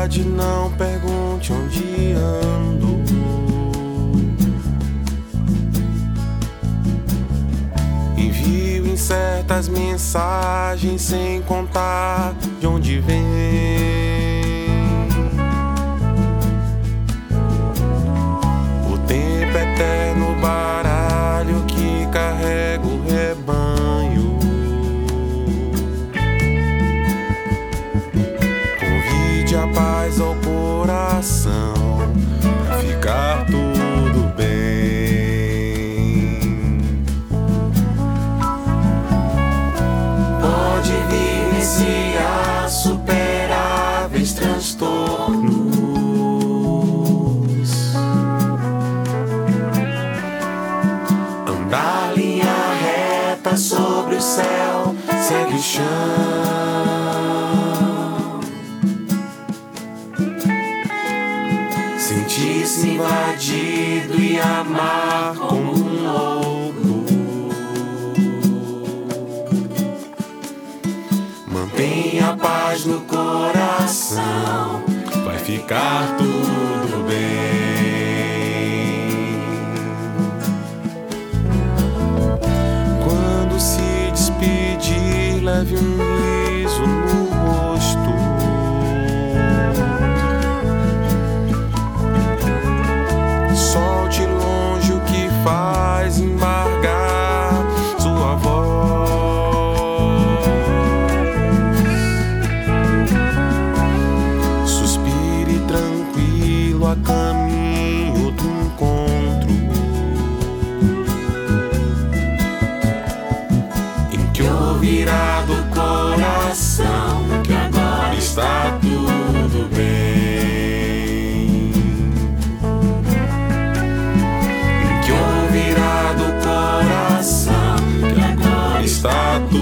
cidade, não pergunte onde ando. Envio incertas mensagens sem contar de onde vem. O tempo eterno baralho que carrega o rebanho. Convide a paz ao coração pra ficar tudo bem. Pode vivenciar superáveis transtornos. Andar linha reta sobre o céu, segue o chão. Sentir-se invadido e amar como um louco. Mantenha a paz no coração, vai ficar tudo bem. Quando se despedir, leve um riso no rosto. Solte longe o que faz embargar sua voz. Suspire tranquilo a caminho do encontro, em que ouvirá do coração que agora está tudo bem. Está tudo